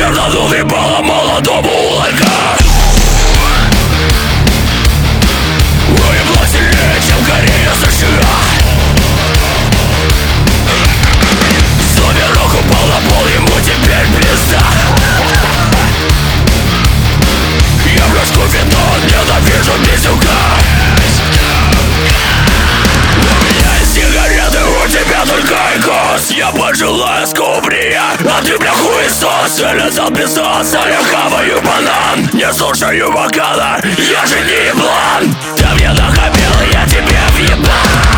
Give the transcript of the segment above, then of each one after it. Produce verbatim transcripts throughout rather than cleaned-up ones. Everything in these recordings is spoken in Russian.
Вернул и было молодому улыбка. Уебла сильнее, чем Корея, США. Сумерок упал на пол, ему теперь пизда. Я в рожку вино, ненавижу пиздюка. У меня есть сигареты, у тебя только айкос. Я пожелаю скумбрия, а ты, бля, хуесос. Я летал песос, а я хаваю банан. Не слушаю вокала, я же не еблан. Ты мне нахамил, я тебе въебал.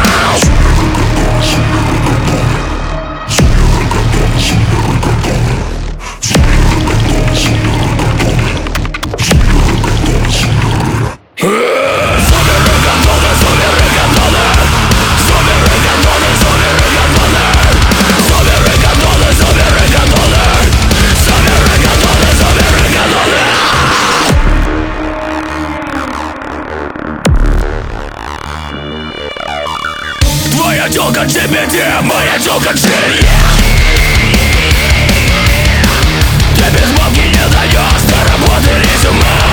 Твоя тёлка джи би ди, моя тёлка джи. Ты без бабки не даёшь, ты работы резюме.